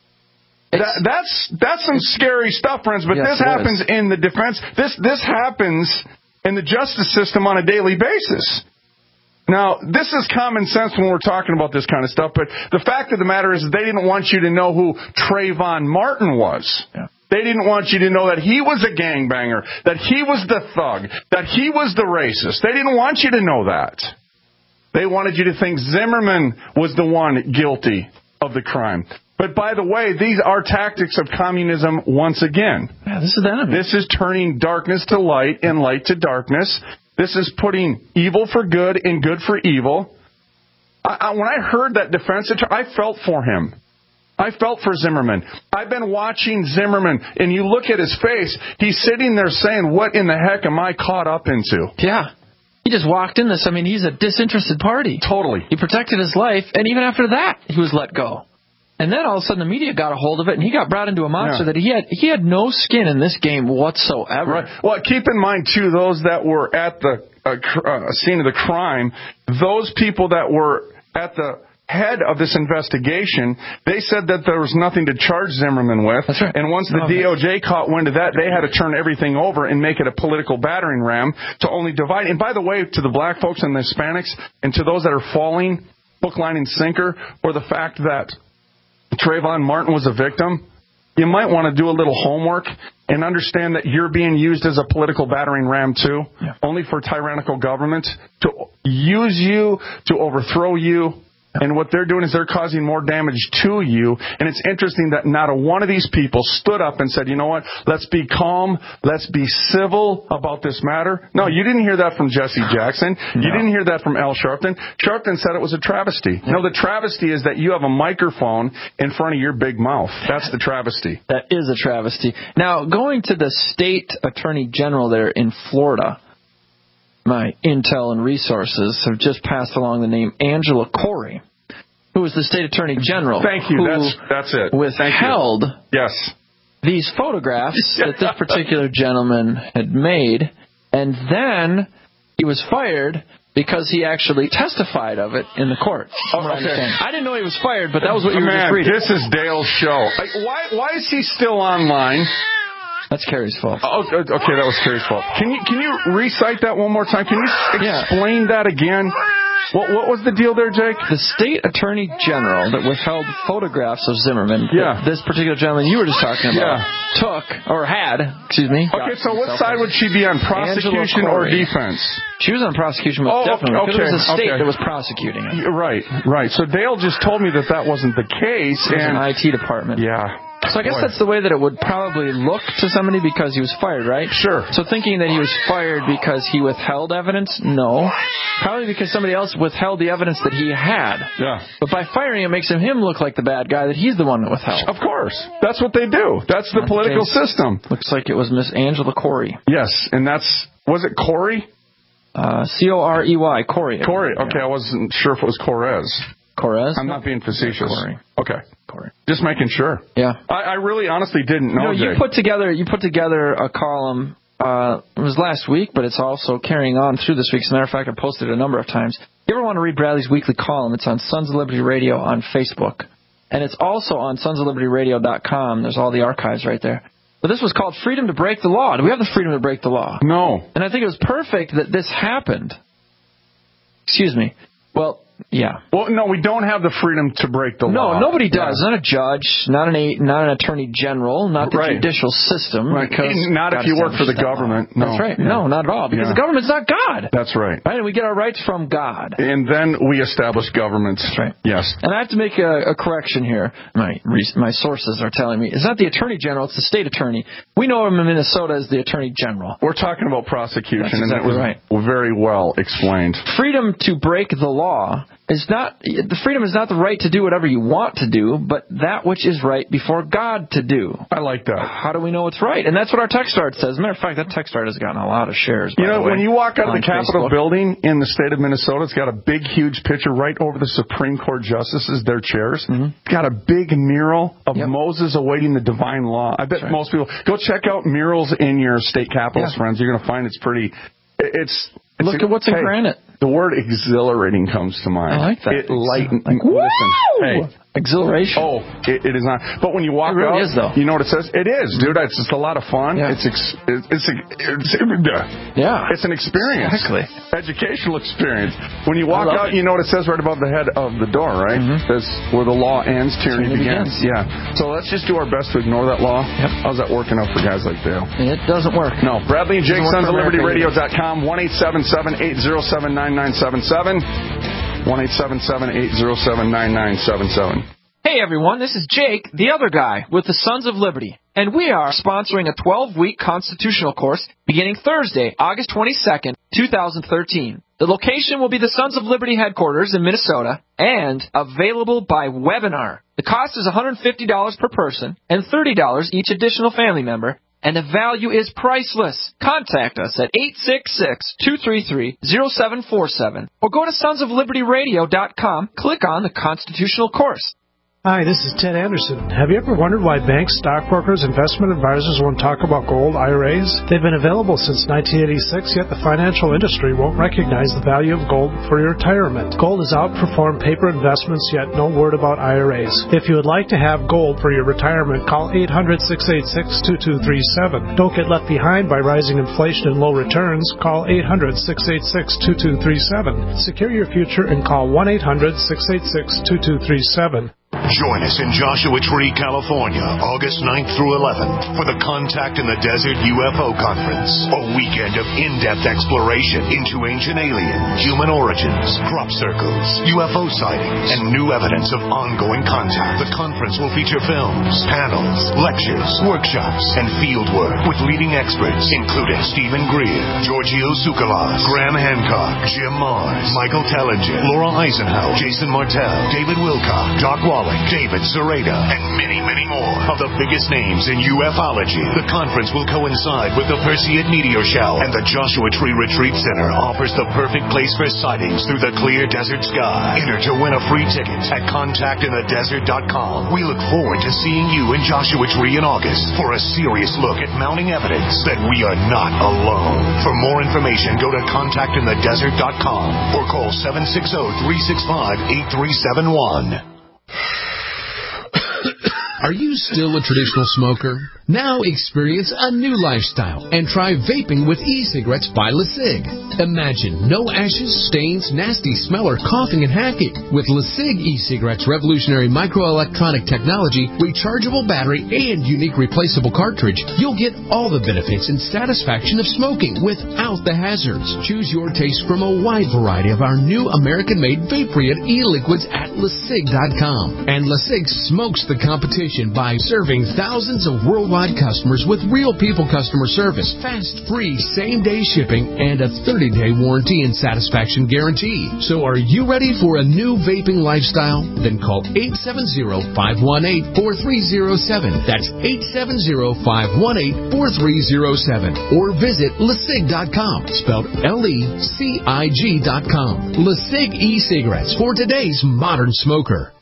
That's some scary stuff, friends, but this happens in the defense. This happens in the justice system on a daily basis. Now, this is common sense when we're talking about this kind of stuff, but the fact of the matter is they didn't want you to know who Trayvon Martin was. Yeah. They didn't want you to know that he was a gangbanger, that he was the thug, that he was the racist. They didn't want you to know that. They wanted you to think Zimmerman was the one guilty of the crime. But by the way, these are tactics of communism once again. Yeah, this is the enemy. This is turning darkness to light and light to darkness. This is putting evil for good and good for evil. When I heard that defense attorney, I felt for him. I felt for Zimmerman. I've been watching Zimmerman, and you look at his face, he's sitting there saying, what in the heck am I caught up into? Yeah. He just walked in this. I mean, he's a disinterested party. Totally. He protected his life, and even after that, he was let go. And then all of a sudden the media got a hold of it, and he got brought into a monster that he had no skin in this game whatsoever. Right. Well, keep in mind, too, those that were at the scene of the crime, those people that were at the head of this investigation, they said that there was nothing to charge Zimmerman with. That's right. And once the DOJ caught wind of that, they had to turn everything over and make it a political battering ram to only divide. And by the way, to the black folks and the Hispanics, and to those that are falling hook, line, and sinker for the fact that Trayvon Martin was a victim, you might want to do a little homework and understand that you're being used as a political battering ram, too, only for tyrannical government to use you, to overthrow you. And what they're doing is they're causing more damage to you. And it's interesting that not a one of these people stood up and said, you know what, let's be calm, let's be civil about this matter. No, you didn't hear that from Jesse Jackson. No. You didn't hear that from Al Sharpton. Sharpton said it was a travesty. No, the travesty is that you have a microphone in front of your big mouth. That's the travesty. That is a travesty. Now, going to the state attorney general there in Florida, my intel and resources have just passed along the name Angela Corey, who was the state attorney general. Thank you. That's it. Withheld yes. these photographs that this particular gentleman had made, and then he was fired because he actually testified of it in the court. Oh, okay. I didn't know he was fired, but that was what you were just reading. This is Dale's show. Why is he still online? That's Carrie's fault. Oh, okay, that was Carrie's fault. Can you recite that one more time? Can you explain that again? What was the deal there, Jake? The state attorney general that withheld photographs of Zimmerman, this particular gentleman you were just talking about, Okay, so what side would she be on, prosecution or defense? She was on prosecution, most definitely, because it was a state that was prosecuting it. Right. So Dale just told me that wasn't the case. It was an IT department. Yeah. So I guess that's the way that it would probably look to somebody because he was fired, right? Sure. So thinking that he was fired because he withheld evidence? No. Probably because somebody else withheld the evidence that he had. Yeah. But by firing it makes him look like the bad guy, that he's the one that withheld. Of course. That's what they do. That's the political system. Looks like it was Miss Angela Corey. Yes, and was it Corey? Corey. Corey. Corey. Okay, I wasn't sure if it was Correz. Correz? I'm not being facetious. Corey. Okay. Corey. Just making sure. Yeah. I really honestly didn't know. You put together a column, it was last week, but it's also carrying on through this week. As a matter of fact, I posted it a number of times. If you ever want to read Bradley's weekly column, it's on Sons of Liberty Radio on Facebook. And it's also on sonsoflibertyradio.com. There's all the archives right there. But this was called Freedom to Break the Law. Do we have the freedom to break the law? No. And I think it was perfect that this happened. Excuse me. Well, yeah. Well, no, we don't have the freedom to break the law. No, nobody does. Not a judge, not an attorney general, not the judicial system. Right. Not if you work for the government. No. That's right. Yeah. No, not at all. Because the government's not God. That's right. Right? And we get our rights from God. And then we establish governments. That's right. Yes. And I have to make a correction here. My sources are telling me. It's not the attorney general, it's the state attorney. We know him in Minnesota as the attorney general. We're talking about prosecution. That's exactly and that was very well explained. Freedom to break the law is not the right to do whatever you want to do, but that which is right before God to do. I like that. How do we know it's right? And that's what our text art says. As a matter of fact, that text art has gotten a lot of shares. When you walk out of the Capitol building in the state of Minnesota, it's got a big, huge picture right over the Supreme Court justices, their chairs. Mm-hmm. It's got a big mural of Moses awaiting the divine law. I bet most people go check out murals in your state capitals, friends. You're going to find it's pretty. Look at what's in granite. The word exhilarating comes to mind. I like that. It lightens. Listen, exhilaration. Oh, it is not. But when you walk out, you know what it says? It is, dude. It's just a lot of fun. Yeah. It's an experience. Exactly. Educational experience. When you walk out, you know what it says right above the head of the door, right? Mm-hmm. It says where the law ends, tyranny begins. Yeah. So let's just do our best to ignore that law. Yep. How's that working out for guys like Dale? It doesn't work. No. Bradley and Jake, Sons of LibertyRadio.com, 1-877-807-9977. 1-877-807-9977. Hey everyone, this is Jake, the other guy, with the Sons of Liberty. And we are sponsoring a 12-week constitutional course beginning Thursday, August 22nd, 2013. The location will be the Sons of Liberty headquarters in Minnesota and available by webinar. The cost is $150 per person and $30 each additional family member. And the value is priceless. Contact us at 866-233-0747 or go to sonsoflibertyradio.com, click on the Constitutional Course. Hi, this is Ted Anderson. Have you ever wondered why banks, stockbrokers, investment advisors won't talk about gold IRAs? They've been available since 1986, yet the financial industry won't recognize the value of gold for your retirement. Gold has outperformed paper investments, yet no word about IRAs. If you would like to have gold for your retirement, call 800-686-2237. Don't get left behind by rising inflation and low returns. Call 800-686-2237. Secure your future and call 1-800-686-2237. Join us in Joshua Tree, California, August 9th through 11th for the Contact in the Desert UFO Conference, a weekend of in-depth exploration into ancient aliens, human origins, crop circles, UFO sightings, and new evidence of ongoing contact. The conference will feature films, panels, lectures, workshops, and field work with leading experts including Stephen Greer, Giorgio Tsoukalos, Graham Hancock, Jim Mars, Michael Tellinger, Laura Eisenhower, Jason Martell, David Wilcock, Doc Wallach, David Sereda, and many, many more of the biggest names in ufology. The conference will coincide with the Perseid Meteor Shower, and the Joshua Tree Retreat Center offers the perfect place for sightings through the clear desert sky. Enter to win a free ticket at contactinthedesert.com. We look forward to seeing you in Joshua Tree in August for a serious look at mounting evidence that we are not alone. For more information, go to contactinthedesert.com or call 760-365-8371. Are you still a traditional smoker? Now experience a new lifestyle and try vaping with e-cigarettes by LeSig. Imagine no ashes, stains, nasty smell, or coughing and hacking. With LeSig e-cigarettes' revolutionary microelectronic technology, rechargeable battery, and unique replaceable cartridge, you'll get all the benefits and satisfaction of smoking without the hazards. Choose your taste from a wide variety of our new American-made Vaporeon e-liquids at LeSig.com. And LeSig smokes the competition by serving thousands of worldwide customers with real people customer service, fast, free, same-day shipping, and a 30-day warranty and satisfaction guarantee. So are you ready for a new vaping lifestyle? Then call 870-518-4307. That's 870-518-4307. Or visit LeSig.com, spelled LECIG.com. LeSig e-cigarettes for today's modern smoker.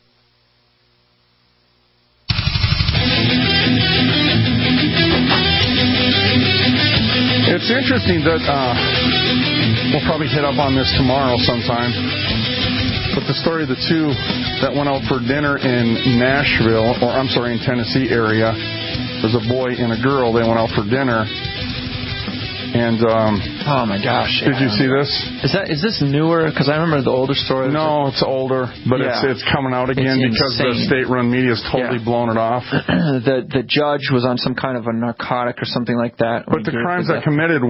It's interesting that we'll probably hit up on this tomorrow sometime. But the story of the two that went out for dinner in Nashville, in Tennessee area, there's a boy and a girl. They went out for dinner. And oh my gosh! Did you see this? Is this newer? Because I remember the older story. No, it's older, but it's coming out again because the state-run media has totally blown it off. The judge was on some kind of a narcotic or something like that. But the crimes that committed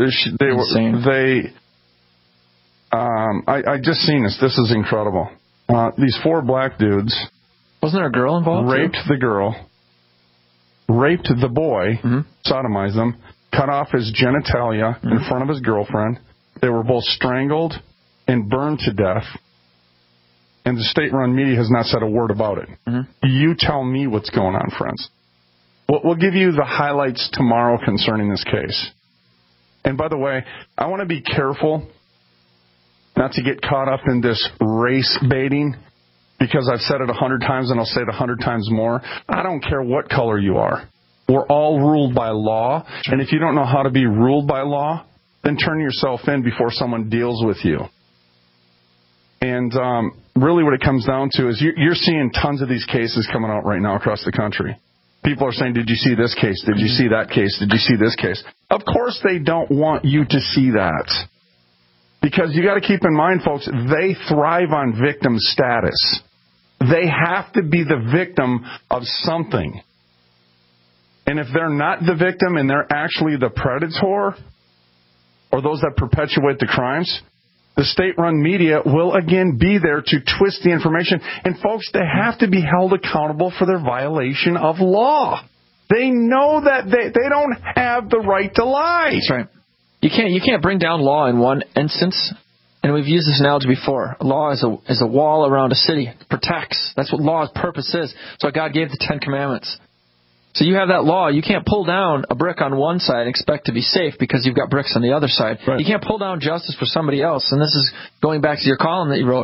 I just seen this. This is incredible. These four black dudes. Wasn't there a girl involved? Raped the girl. Raped the boy. Sodomized them. Cut off his genitalia in front of his girlfriend. They were both strangled and burned to death. And the state-run media has not said a word about it. You tell me what's going on, friends. We'll give you the highlights tomorrow concerning this case. And by the way, I want to be careful not to get caught up in this race baiting, because I've said it 100 times and I'll say it 100 times more. I don't care what color you are. We're all ruled by law, and if you don't know how to be ruled by law, then turn yourself in before someone deals with you. And really what it comes down to is you're seeing tons of these cases coming out right now across the country. People are saying, did you see this case? Did you see that case? Did you see this case? Of course they don't want you to see that. Because you got to keep in mind, folks, they thrive on victim status. They have to be the victim of something. And if they're not the victim and they're actually the predator or those that perpetuate the crimes, the state-run media will again be there to twist the information. And folks, they have to be held accountable for their violation of law. They know that they don't have the right to lie. That's right. You can't bring down law in one instance. And we've used this analogy before. Law is a wall around a city. It protects. That's what law's purpose is. That's why God gave the 10 Commandments. So you have that law. You can't pull down a brick on one side and expect to be safe because you've got bricks on the other side. Right. You can't pull down justice for somebody else. And this is going back to your column that you wrote.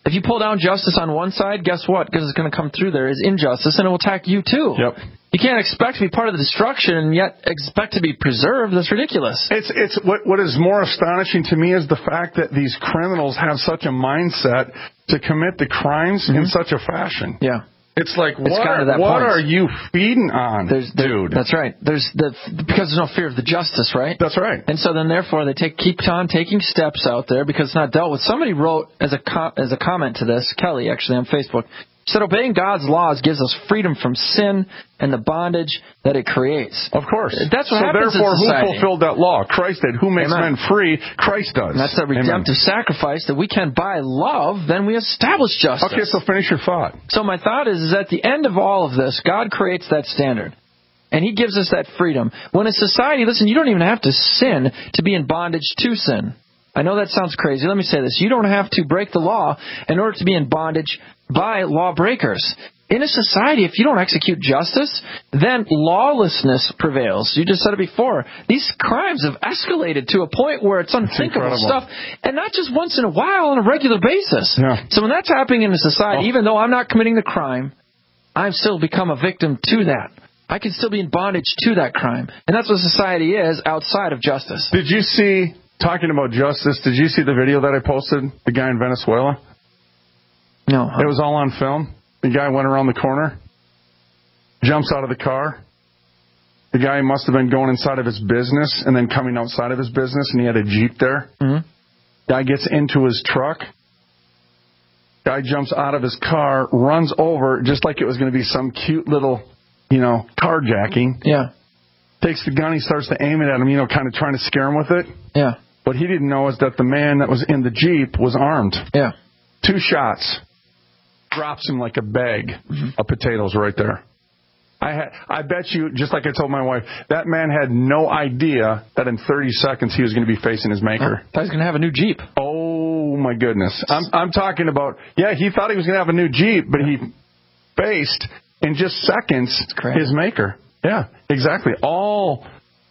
If you pull down justice on one side, guess what? Because it's going to come through there is injustice, and it will attack you too. Yep. You can't expect to be part of the destruction and yet expect to be preserved. That's ridiculous. It's what is more astonishing to me is the fact that these criminals have such a mindset to commit the crimes in such a fashion. Yeah. It's like, What what are you feeding on, dude? That's right. Because there's no fear of the justice, right? That's right. And so then, therefore, they keep on taking steps out there because it's not dealt with. Somebody wrote as a comment to this, Kelly, actually, on Facebook, said, obeying God's laws gives us freedom from sin and the bondage that it creates. Of course. That's what happens in therefore, society. who fulfilled that law? Christ did. Who makes men free? Christ does. And that's a redemptive sacrifice that we can, by love, then we establish justice. Okay, so finish your thought. So my thought is at the end of all of this, God creates that standard. And He gives us that freedom. When a society, listen, you don't even have to sin to be in bondage to sin. I know that sounds crazy. Let me say this. You don't have to break the law in order to be in bondage by lawbreakers. In a society, if you don't execute justice, then lawlessness prevails. You just said it before. These crimes have escalated to a point where it's unthinkable stuff, and not just once in a while, on a regular basis. Yeah. So when that's happening in a society, even though I'm not committing the crime, I've still become a victim to that. I can still be in bondage to that crime. And that's what society is outside of justice. Did you see... Talking about justice, did you see the video that I posted? The guy in Venezuela? No. It was all on film. The guy went around the corner, jumps out of the car. The guy must have been going inside of his business and then coming outside of his business, and he had a Jeep there. Mm-hmm. Guy gets into his truck. Guy jumps out of his car, runs over, just like it was going to be some cute little, carjacking. Yeah. Takes the gun, he starts to aim it at him, kind of trying to scare him with it. Yeah. What he didn't know is that the man that was in the Jeep was armed. Yeah. 2 shots. Drops him like a bag of potatoes right there. I bet you, just like I told my wife, that man had no idea that in 30 seconds he was going to be facing his maker. He's going to have a new Jeep. Oh, my goodness. I'm talking about, he thought he was going to have a new Jeep, but he faced, in just seconds, his maker. Yeah, exactly. All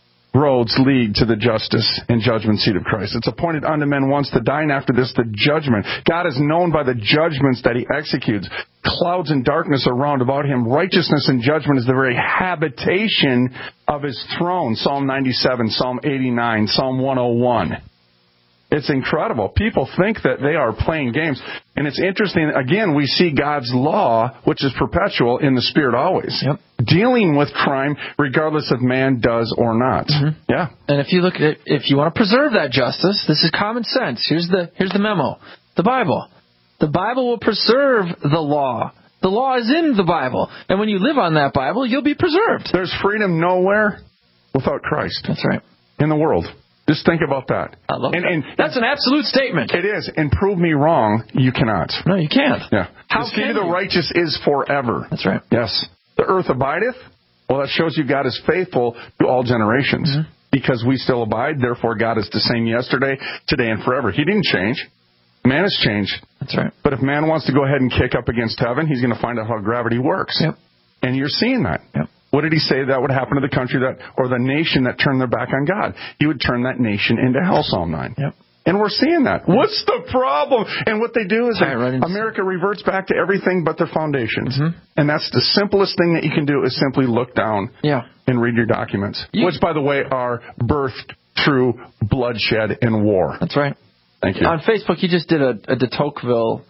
roads lead to the justice and judgment seat of Christ. It's appointed unto men once to die, and after this the judgment. God is known by the judgments that He executes. Clouds and darkness are round about Him. Righteousness and judgment is the very habitation of His throne. Psalm 97, Psalm 89, Psalm 101. It's incredible. People think that they are playing games. And it's interesting, again, we see God's law, which is perpetual, in the Spirit always. Yep. Dealing with crime regardless if man does or not. Mm-hmm. Yeah. And if you look at if you want to preserve that justice, this is common sense. Here's the memo. The Bible. The Bible will preserve the law. The law is in the Bible. And when you live on that Bible, you'll be preserved. There's freedom nowhere without Christ. That's right. In the world. Just think about that. I love that. And that's an absolute statement. It is. And prove me wrong, you cannot. No, you can't. Yeah. How the seed of the righteous is forever. That's right. Yes. The earth abideth. Well, that shows you God is faithful to all generations. Mm-hmm. Because we still abide, therefore God is the same yesterday, today, and forever. He didn't change. Man has changed. That's right. But if man wants to go ahead and kick up against heaven, he's going to find out how gravity works. Yep. And you're seeing that. Yep. What did he say that would happen to the country or the nation that turned their back on God? He would turn that nation into hell, Psalm 9. Yep. And we're seeing that. What's the problem? And what they do is America reverts back to everything but their foundations. Mm-hmm. And that's the simplest thing that you can do is simply look down and read your documents, which, by the way, are birthed through bloodshed and war. That's right. Thank you. On Facebook, he just did a de Tocqueville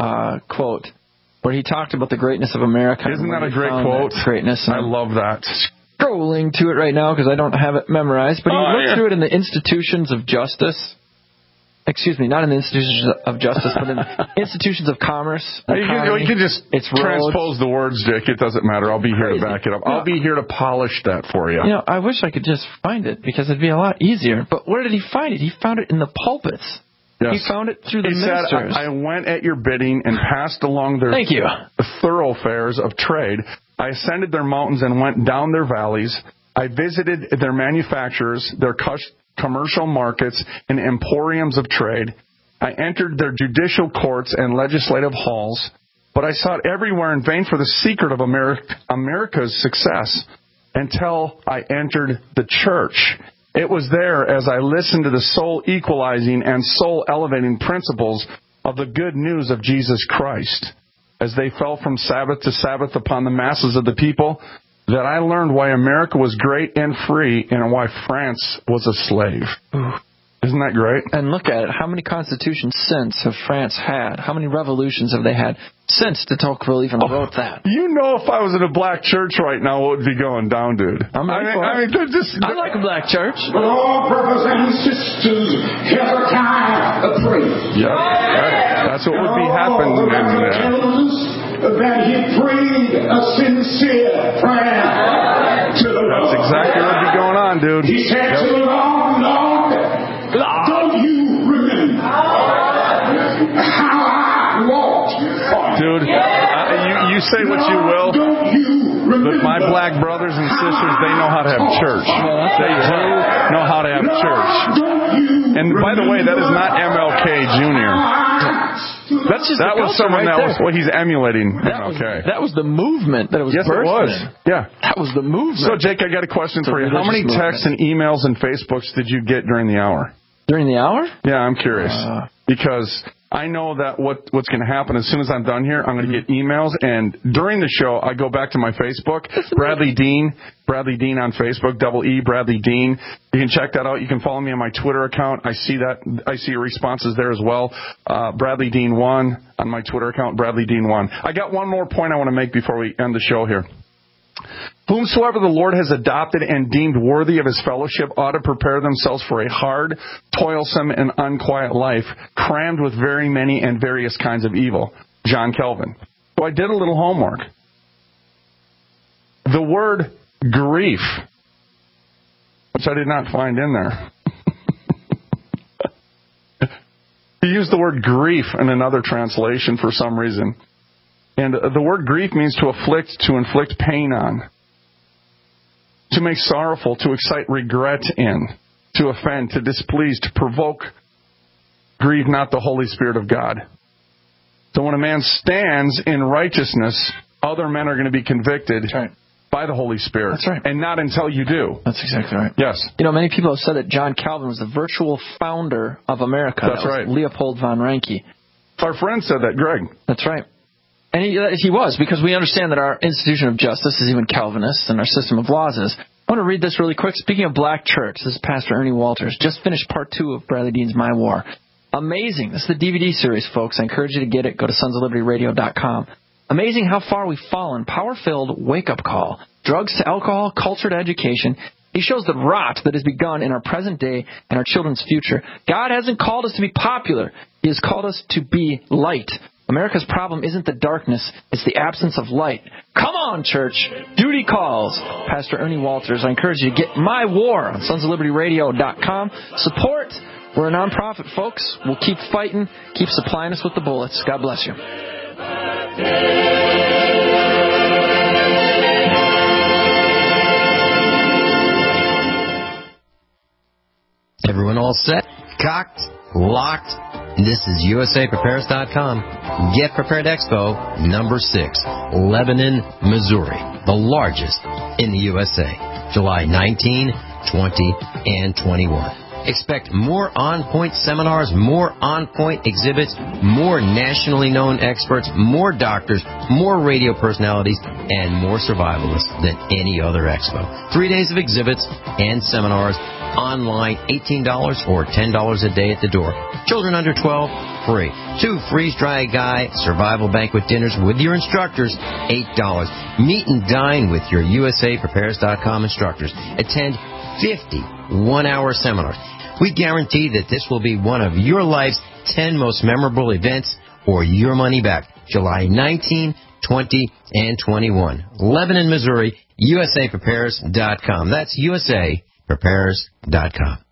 quote where he talked about the greatness of America. Isn't that a great quote? Greatness. I love that. Scrolling to it right now because I don't have it memorized, but he looked through it in the institutions of justice. Excuse me, not in the institutions of justice, but in institutions of commerce. You can just transpose the words, Dick. It doesn't matter. I'll be here to back it up. I'll be here to polish that for you. I wish I could just find it because it'd be a lot easier. But where did he find it? He found it in the pulpits. Yes. He found it through the ministers. Said, I went at your bidding and passed along their thoroughfares of trade. I ascended their mountains and went down their valleys. I visited their manufacturers, their commercial markets, and emporiums of trade. I entered their judicial courts and legislative halls, but I sought everywhere in vain for the secret of America's success until I entered the church. It was there, as I listened to the soul equalizing and soul elevating principles of the good news of Jesus Christ, as they fell from Sabbath to Sabbath upon the masses of the people, that I learned why America was great and free and why France was a slave. Ooh. Isn't that great? And look at it. How many constitutions since have France had? How many revolutions have they had since de Tocqueville even wrote that? You know, if I was in a black church right now, what would be going down, dude? I like a black church. All brothers and sisters, here's a time of praise. Yep. That's what would be happening. That he prayed a sincere prayer to the Lord. That's exactly what would be going on, dude. He said to the Lord, don't you remember how I walked? Dude, you say what you will, but my black brothers and sisters, they know how to have church. They do know how to have church. And by the way, that is not MLK Jr. That was someone that was what he's emulating. That was the movement that it was. Yes, it was. Yeah, that was the movement. So, Jake, I got a question for you. How many texts and emails and Facebooks did you get during the hour? During the hour? Yeah, I'm curious because I know that what's going to happen as soon as I'm done here, I'm going to get emails, and during the show, I go back to my Facebook, Bradley Dean on Facebook, E Bradley Dean. You can check that out. You can follow me on my Twitter account. I see your responses there as well. Bradley Dean 1 on my Twitter account, Bradley Dean 1. I got one more point I want to make before we end the show here. Whomsoever the Lord has adopted and deemed worthy of his fellowship ought to prepare themselves for a hard, toilsome, and unquiet life, crammed with very many and various kinds of evil. John Calvin. So I did a little homework. The word grief, which I did not find in there. He used the word grief in another translation for some reason. And the word grief means to afflict, to inflict pain on, to make sorrowful, to excite regret in, to offend, to displease, to provoke. Grieve not the Holy Spirit of God. So when a man stands in righteousness, other men are going to be convicted by the Holy Spirit. That's right. And not until you do. That's exactly right. Yes. You know, many people have said that John Calvin was the virtual founder of America. That's right. Leopold von Ranke. Our friend said that, Greg. That's right. And he was, because we understand that our institution of justice is even Calvinist and our system of laws is. I want to read this really quick. Speaking of black church, this is Pastor Ernie Walters. Just finished part 2 of Bradley Dean's My War. Amazing. This is the DVD series, folks. I encourage you to get it. Go to sonsoflibertyradio.com. Amazing how far we've fallen. Power-filled wake-up call. Drugs to alcohol, culture to education. He shows the rot that has begun in our present day and our children's future. God hasn't called us to be popular. He has called us to be light. America's problem isn't the darkness, it's the absence of light. Come on, church. Duty calls. Pastor Ernie Walters. I encourage you to get My War on sonsoflibertyradio.com. Support. We're a nonprofit, folks. We'll keep fighting. Keep supplying us with the bullets. God bless you. Everyone all set? Cocked? Locked? This is USAPrepares.com. Get Prepared Expo number 6, Lebanon, Missouri, the largest in the USA, July 19, 20, and 21. Expect more on-point seminars, more on-point exhibits, more nationally known experts, more doctors, more radio personalities, and more survivalists than any other expo. 3 days of exhibits and seminars, online $18 or $10 a day at the door. Children under 12, free. 2 freeze-dry guy survival banquet dinners with your instructors, $8. Meet and dine with your USAPrepares.com instructors. Attend 50 one-hour seminars. We guarantee that this will be one of your life's 10 most memorable events or your money back. July 19, 20, and 21. Lebanon, Missouri, USAPrepares.com. That's USAPrepares.com.